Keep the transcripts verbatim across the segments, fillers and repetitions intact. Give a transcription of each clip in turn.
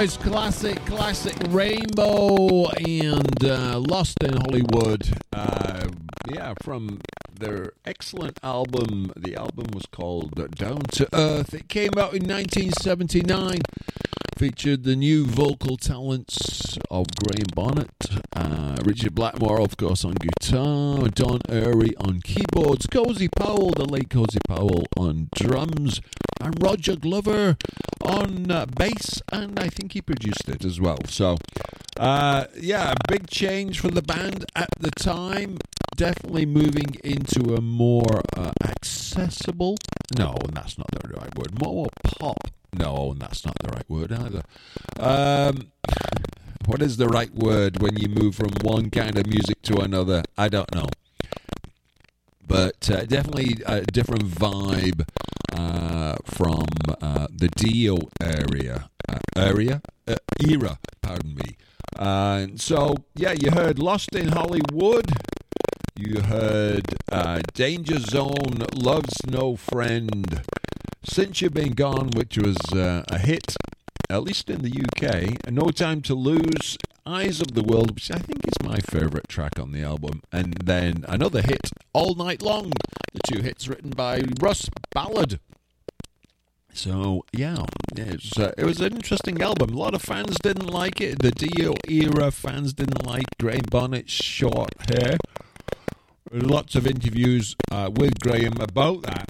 was classic, classic Rainbow and uh, Lost in Hollywood. Uh, yeah, from their excellent album. The album was called Down to Earth. It came out in nineteen seventy-nine. Featured the new vocal talents of Graham Bonnet, uh, Richard Blackmore, of course, on guitar, Don Airy on keyboards, Cozy Powell, the late Cozy Powell, on drums, and Roger Glover on uh, bass, and I think he produced it as well. So, uh, yeah, a big change for the band at the time. Definitely moving into a more uh, accessible, no, that's not the right word, more pop. No, that's not the right word either. Um, what is the right word when you move from one kind of music to another? I don't know. But uh, definitely a different vibe uh, from uh, the Dio area. Uh, area? Uh, era, pardon me. Uh, so, yeah, you heard Lost in Hollywood. You heard uh, Danger Zone, Love's No Friend. Since You've Been Gone, which was uh, a hit, at least in the U K. No Time to Lose, Eyes of the World, which I think is my favourite track on the album. And then another hit, All Night Long, the two hits written by Russ Ballard. So, yeah, it was, uh, it was an interesting album. A lot of fans didn't like it. The Dio era fans didn't like Graham Bonnet's short hair. Lots of interviews uh, with Graham about that.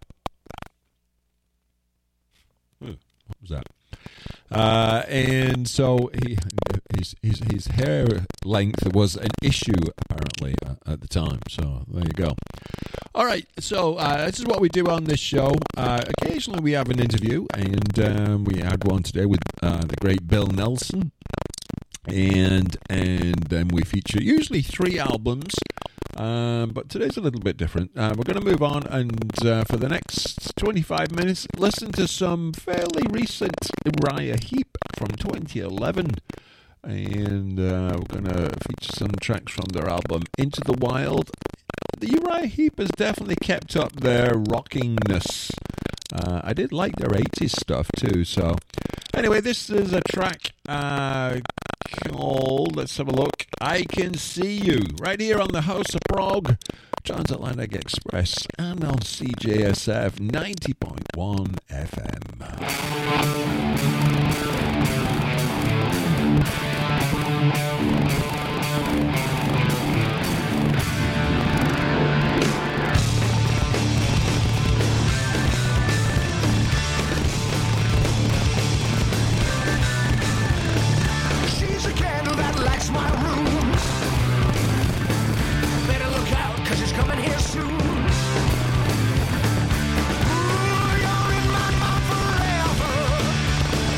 What was that? Uh, and so he, his, his his hair length was an issue apparently uh, at the time. So there you go. All right. So uh, this is what we do on this show. Uh, occasionally we have an interview, and um, we had one today with uh, the great Bill Nelson, and and then we feature usually three albums. Um, but today's a little bit different. Uh, we're going to move on, and uh, for the next twenty-five minutes, listen to some fairly recent Uriah Heep from twenty eleven. And uh, we're going to feature some tracks from their album Into the Wild. The Uriah Heep has definitely kept up their rockingness. Uh, I did like their eighties stuff too. So anyway, this is a track uh, called, let's have a look, I Can See You, right here on the House of Prog, Transatlantic Express, and on C J S F ninety point one F M. My room. Better look out, cause it's coming here soon. Ooh, you're in my mind forever.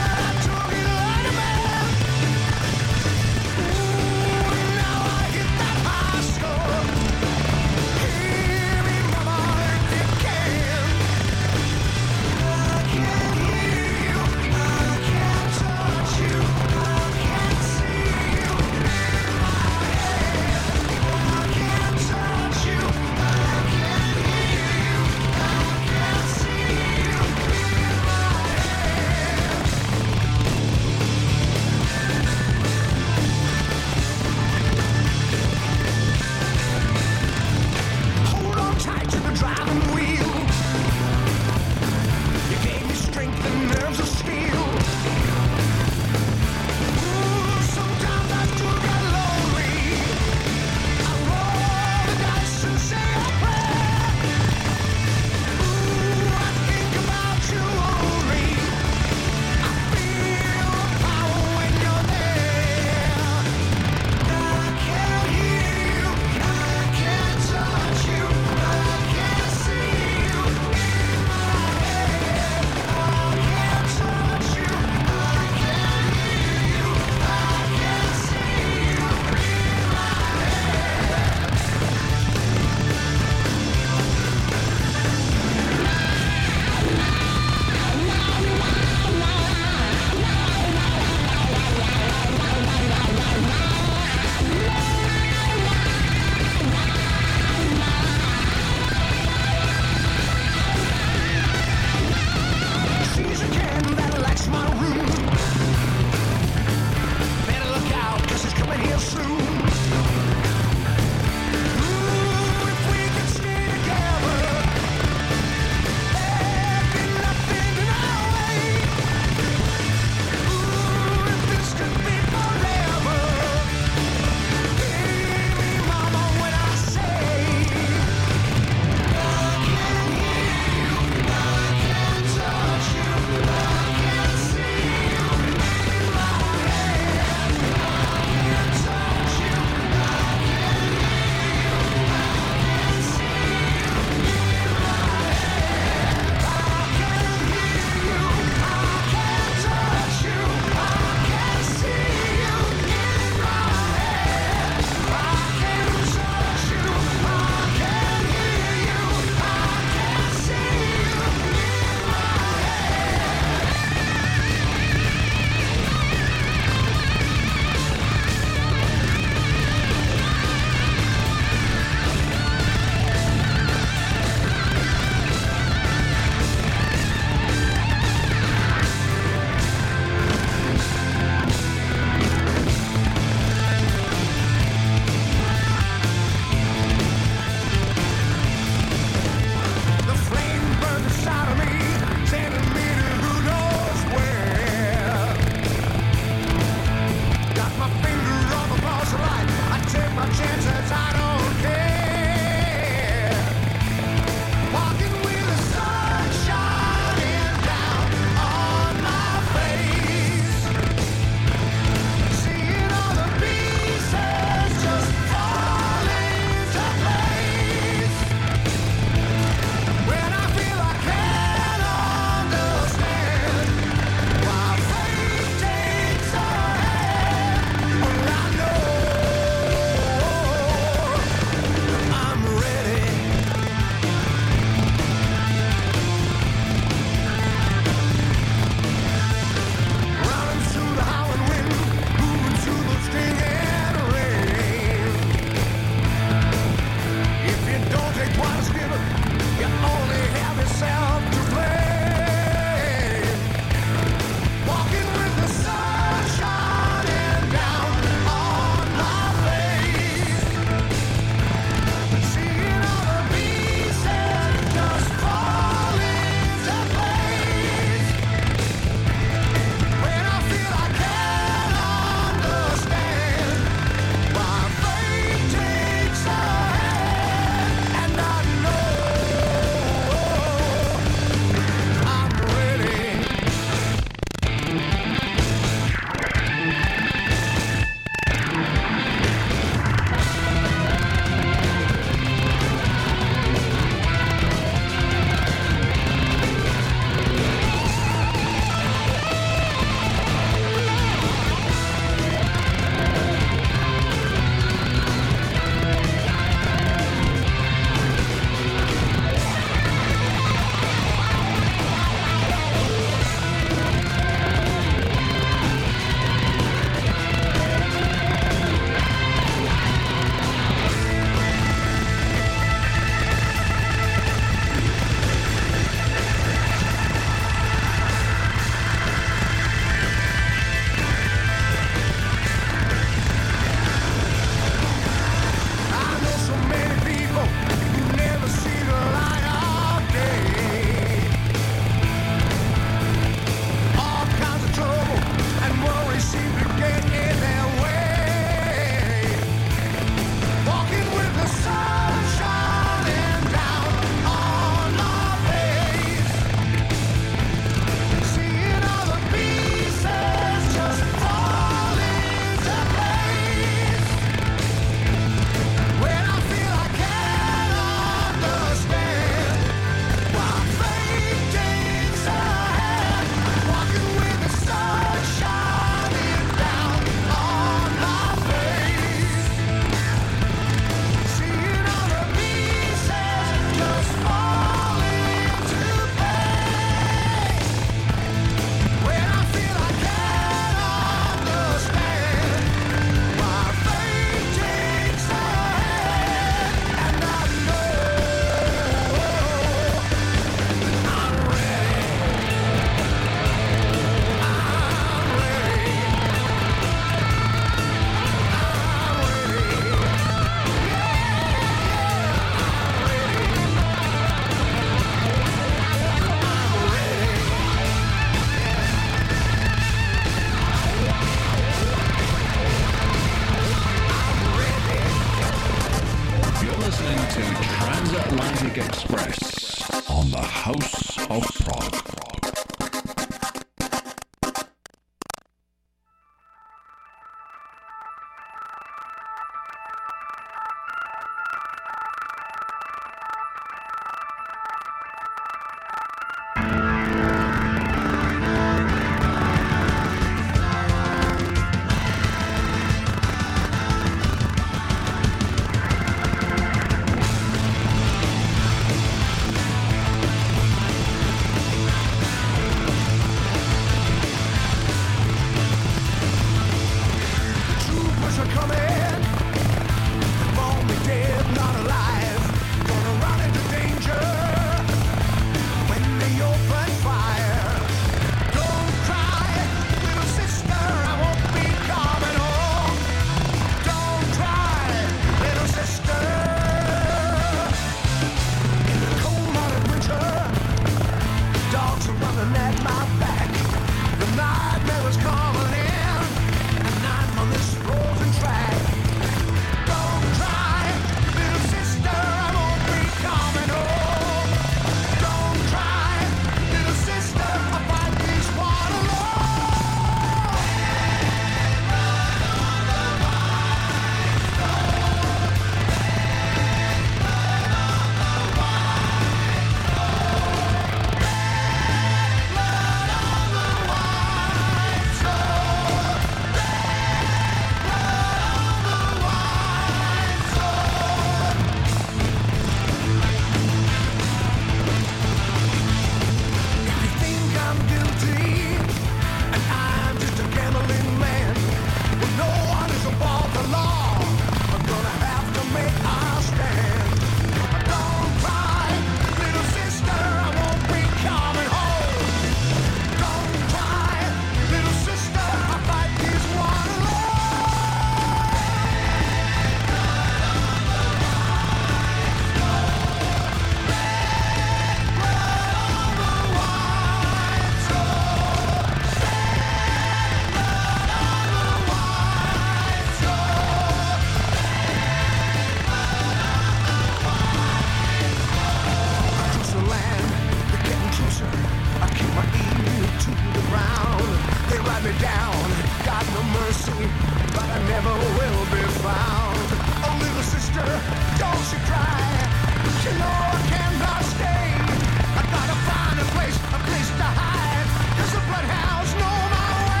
tied me down. Got no mercy, but I never will be found. Oh, little sister, don't you cry. You know I cannot stay. I gotta find a place, a place to hide. 'Cause the bloodhounds know my way.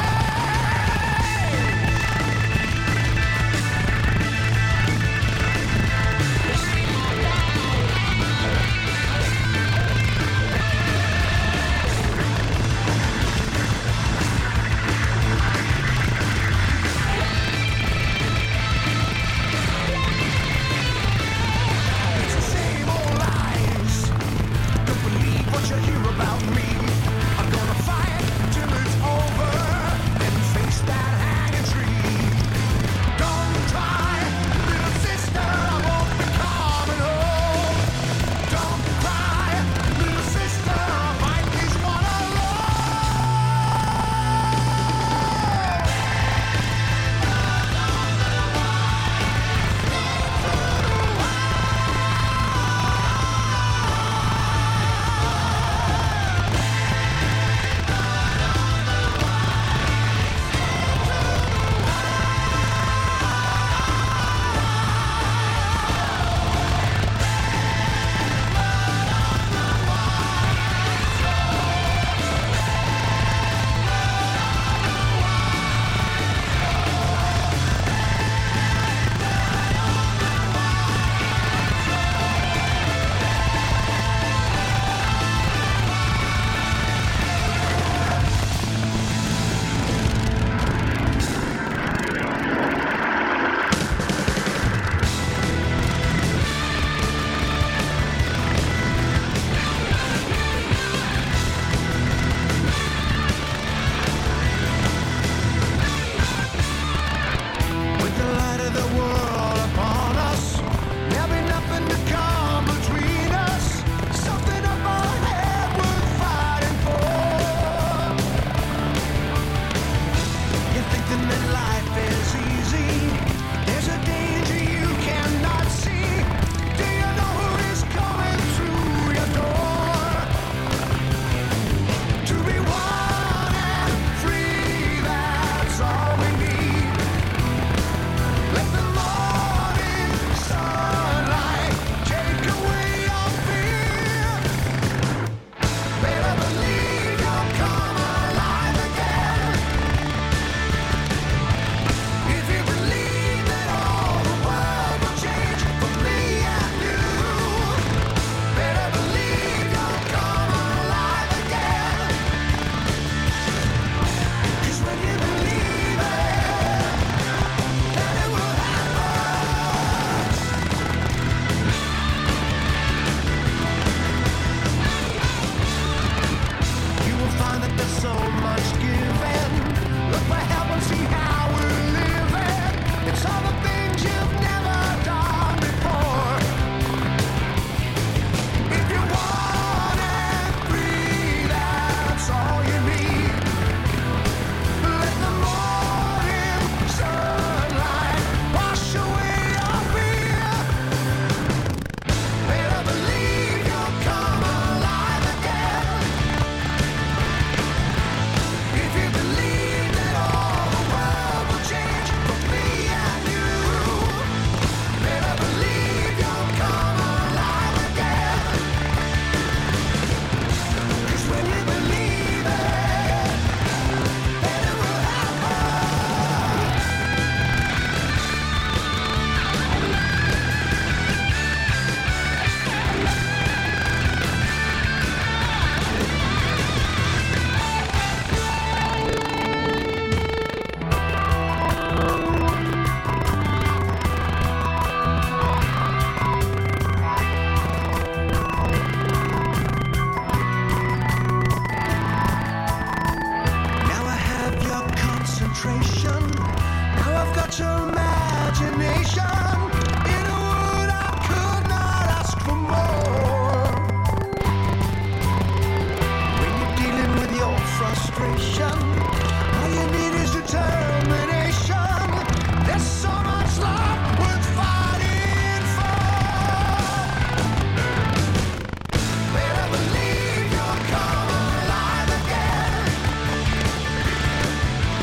It's the same old lies. Don't believe what you hear about me. I'm gonna fight till it's over and face that hanging tree. Don't cry, little sister, I won't be coming home. Don't cry, little sister, I fight this one alone. With the light of the world upon us, there'll be nothing to come between us. Something up ahead worth fighting for. You're thinking that life is easy. There's a danger you cannot see. Do you know who is coming through your door? To be one and free, that's all we need. Let the morning sunlight take away your fear. Better believe you'll come alive again. If you believe that all the world will change for me and you, better believe you'll come alive again. 'Cause when you believe it, then it will happen. You will find that there's so much given. Look for help and see how we're living. It's all the things you've never done before. If you want and free, that's all you need. Let the morning sunlight wash away your fear. Better believe you'll come alive again. If you believe that all the world will change for me and you, better believe you'll come alive again. 'Cause when you believe it, then it will happen. Now I have your concentration. Now I've got your imagination. In a word, I could not ask for more. When you're dealing with your frustration, all you need is determination. There's so much love worth fighting for. Better believe you'll come alive again.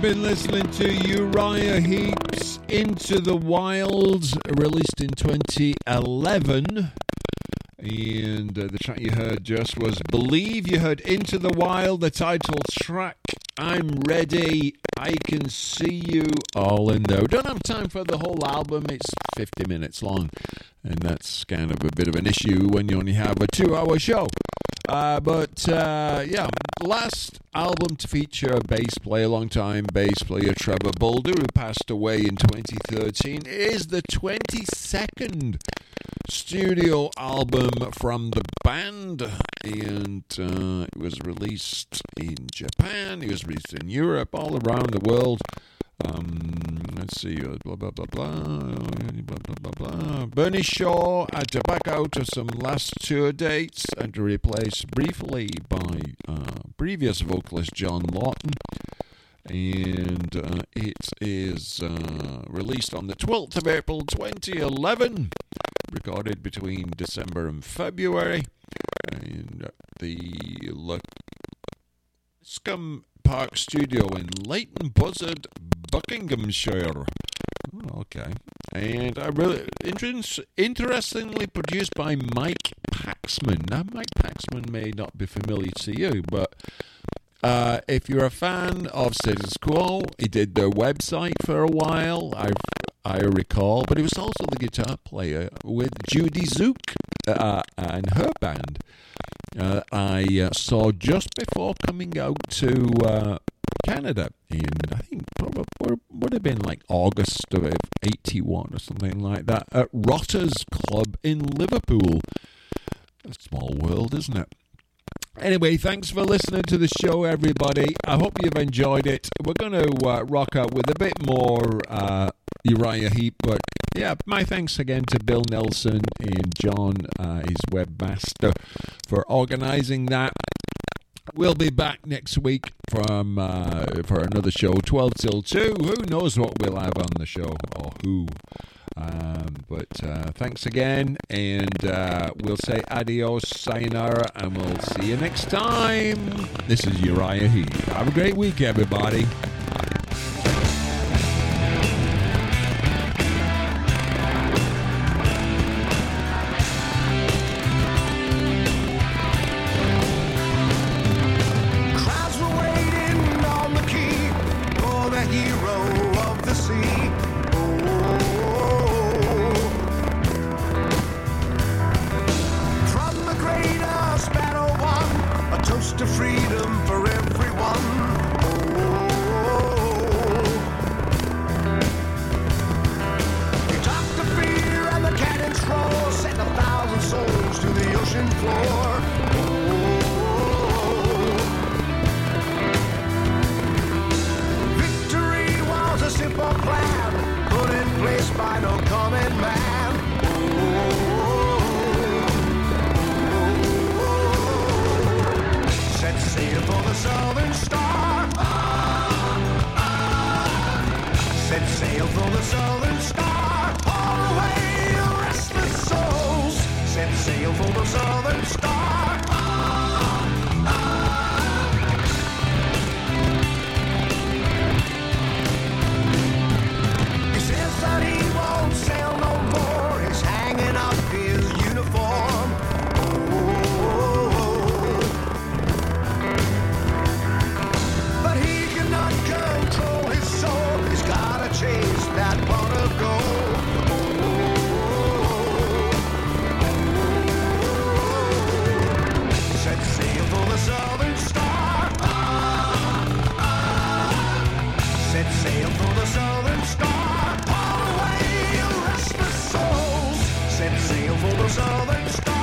been listening to Uriah Heep's Into the Wild, released in twenty eleven. And uh, the track you heard just was Believe. You heard Into the Wild, the title track, I'm Ready, I Can See You, all in there. Don't have time for the whole album, it's fifty minutes long. And that's kind of a bit of an issue when you only have a two-hour show. Uh, but, uh, yeah, last album to feature a bass player, long-time bass player Trevor Bolder, who passed away in twenty thirteen, is the twenty-second studio album from the band, and uh, it was released in Japan, it was released in Europe, all around the world. Um, let's see, uh, blah, blah, blah, blah, blah, blah, blah, blah. Bernie Shaw had to back out of some last tour dates and to replace briefly by uh, previous vocalist John Lawton. And uh, it is uh, released on the twelfth of April twenty eleven, recorded between December and February, and the Scum Park Studio in Leighton Buzzard, Buckinghamshire. Oh, okay. And I really inter- interestingly produced by Mike Paxman. Now, Mike Paxman may not be familiar to you, but uh, if you're a fan of Status Quo, he did their website for a while, I I recall, but he was also the guitar player with Judy Zook uh, and her band. Uh, I uh, saw just before coming out to uh, Canada in, I think, probably would have been like August of eighty-one or something like that, at Rotters Club in Liverpool. A small world, isn't it? Anyway, thanks for listening to the show, everybody. I hope you've enjoyed it. We're going to uh, rock out with a bit more uh, Uriah Heep, but yeah, my thanks again to Bill Nelson and John, uh, his webmaster, for organising that. We'll be back next week from uh, for another show, twelve till two. Who knows what we'll have on the show, or who. Um, but uh, thanks again, and uh, we'll say adios, sayonara, and we'll see you next time. This is Uriah Heep. Have a great week, everybody. Crowds were waiting on the quay for the hero of the sea. From the greater Sparrow One, a toast to freedom for everyone. He talked the fear and the cannon's roar, sent a thousand souls to the ocean floor. Victory was a simple plan, put in place by no common man. Set sail for the Southern Star. Set sail for the Southern Star. All away, restless souls. Set sail for the Southern Star. He says that he won't sail no more. He's hanging up his uniform. But he cannot control his soul. He's gotta chase that pot of gold. Set sail for the Southern Star. Set sail for the Southern Star. All away, restless souls. Set sail for the Southern Star.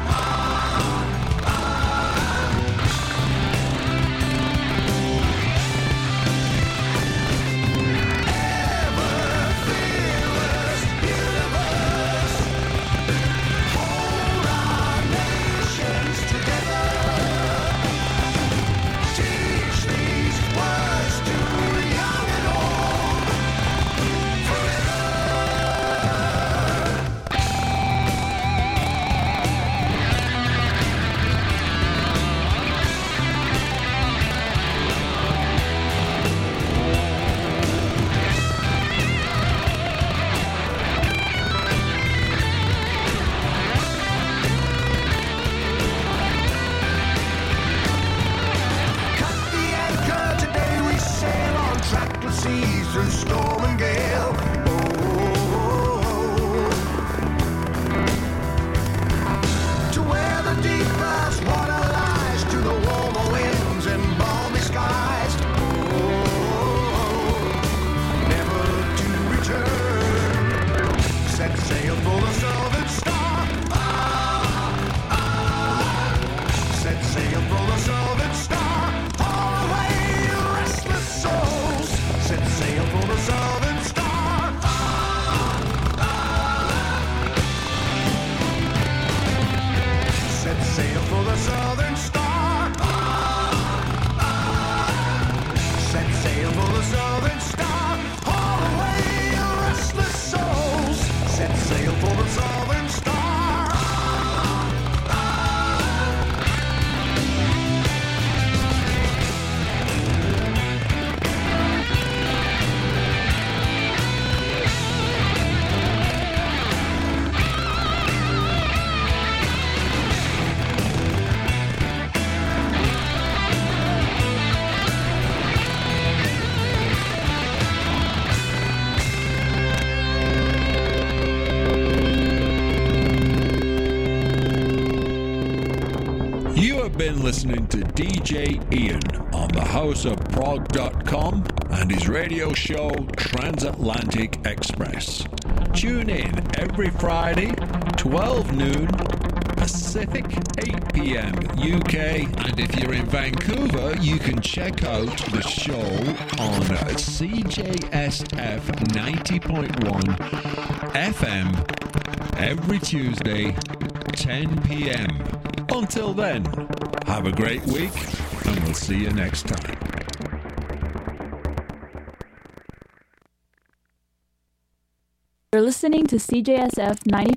Ever-fearless universe, hold our nations together. Teach these words to young and old forever. Problem-solving star. You have been listening to D J Ian on the house of prog dot com and his radio show Transatlantic Express. Tune in every Friday, twelve noon Pacific, eight p.m. U K. And if you're in Vancouver, you can check out the show on C J S F ninety point one F M every Tuesday, ten p.m. Until then, have a great week, and we'll see you next time. You're listening to C J S F ninety